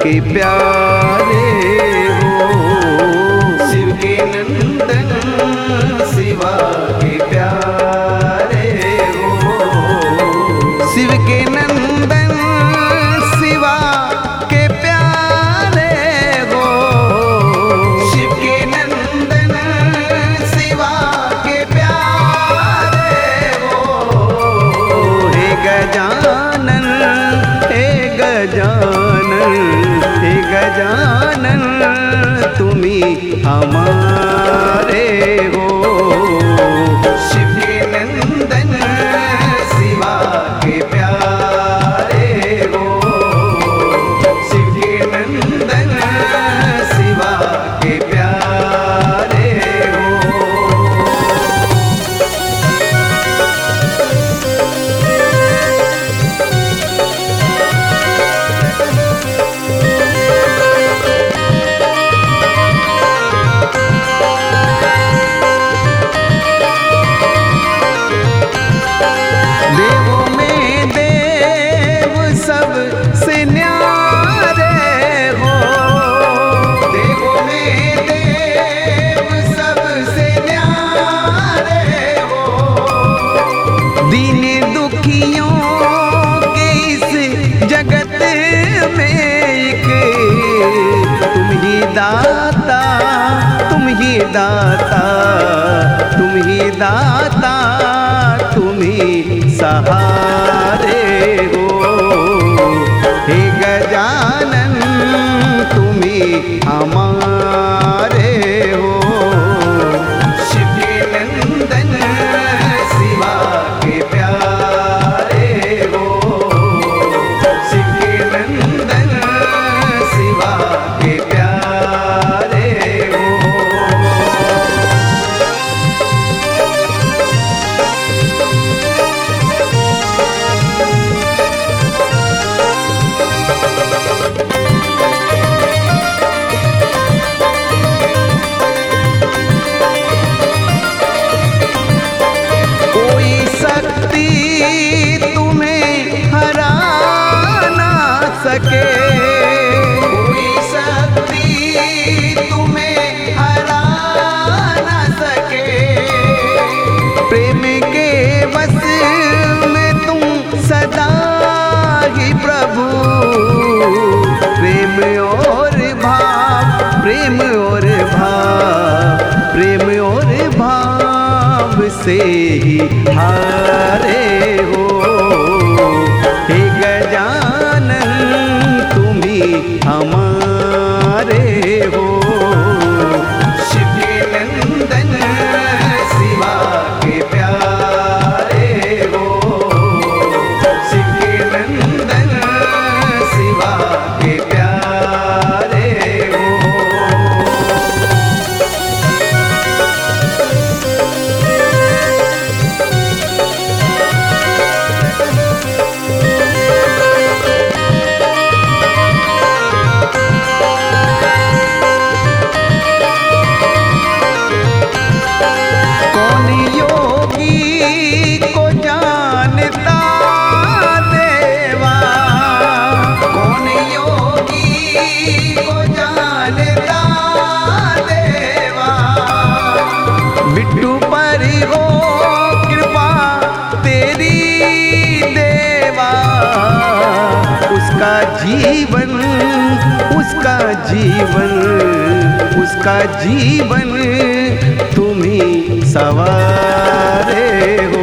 के प्यारे हो। शिव के नंदन शिवा के प्यारे हो। शिव के नंदन शिवा के प्यारे हो। शिव के नंदन शिवा के प्यारे हो। हे गजानन हे गजानन हे गजानन तुम्ही हमारे हो। शिव के नंदन शिवा के प्यारे हो। शिव के नंदन शिवा के प्यारे हो। देवों में देव सबसे न्यारे हो। देवों में देव सबसे न्यारे हो। दीन दुखियों के इस जगत में एक तुम ही दाता तुम ही दाता तुम ही दाता तुम ही सहारे हो। हे गजानन तुम ही हमारे हो। शिव के नंदन शिवा के प्यारे हो। शिव के नंदन शिवा के प्यारे हो। कोई शक्ति तुम्हें हरा ना सके। कोई शक्ति तुम्हें हरा ना सके। प्रेम के बस में तुम सदा ही प्रभु। प्रेम और भाव प्रेम और भाव प्रेम और भाव से ही हारे हो। हे गजानन तुम ही हमारे हो। शिव के नंदन शिवा के प्यारे हो। शिव के नंदन शिवा के प्यारे हो। कौन योगी को जानता देवा। कौन योगी को जानता देवा। बिट्टू पर हो कृपा तेरी देवा। उसका जीवन उसका जीवन उसका जीवन तुम ही सवारे हो।